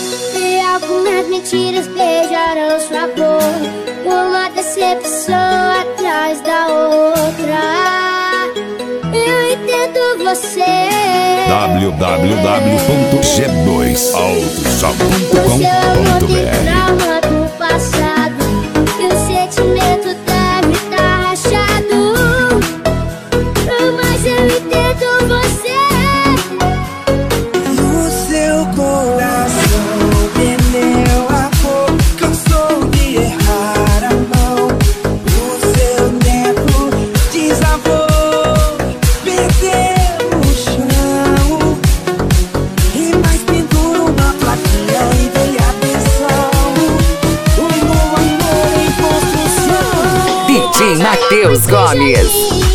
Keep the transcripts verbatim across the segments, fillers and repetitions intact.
E algumas mentiras beijarão sua boca, uma decepção atrás da outra. Eu entendo você. w w w ponto g dois autoshop ponto com ponto b r. Trauma do passado e o sentimento deve estar rachado. Mas eu entendo você. No seu coração perdeu a cor, cansou de errar a mão. O seu neto desabou, perdeu o chão. E mais pendura uma plaquinha e dei atenção. Um novo amor em construção. D J Matheus Gomes.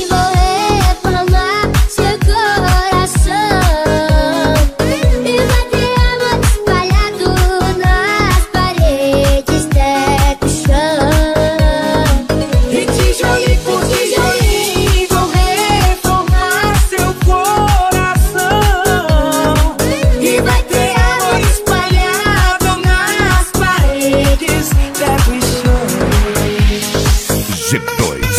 G dois.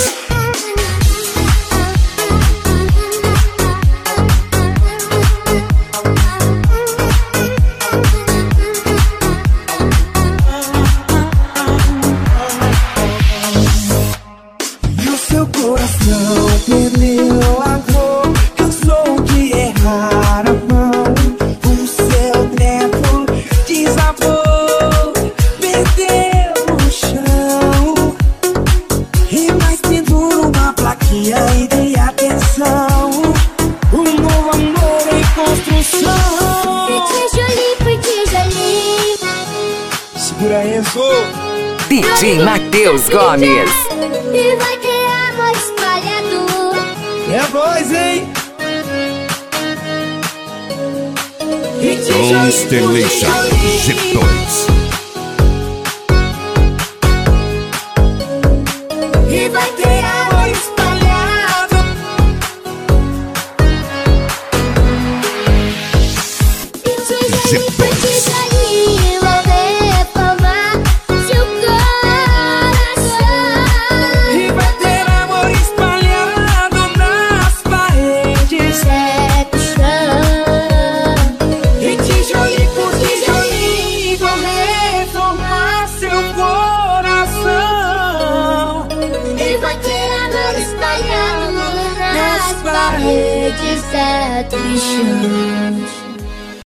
E o seu coração perdeu a cor, cansou de errar a mão. O seu neto desabou, perdeu o chão. E mais pendura uma plaquinha e dei atenção. Um novo amor em construção. Tijolinho por tijolinho. Segura isso. D J Matheus Gomes. E vai ter amor espalhado. É voz, hein? Constellation G dois. E vai ter amor espalhado. G dois. Tijolinho vai reformar seu coração. E vai ter amor espalhado nas paredes. Certo chão. E tijolinho por tijolinho vão reformar seu coração. E vai ter amor espalhado nas paredes, certo chão.